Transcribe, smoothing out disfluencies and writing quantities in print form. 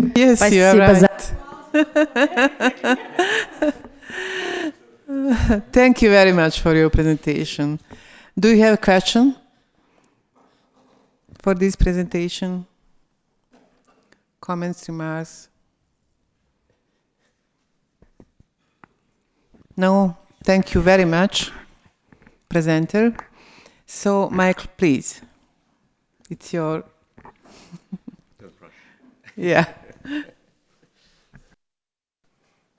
Yes, you are Спасибо за... right. Thank you very much for your presentation. Do you have a question for this presentation? Comments, remarks? No? Thank you very much, presenter. So, Michael, please. It's your... Yeah.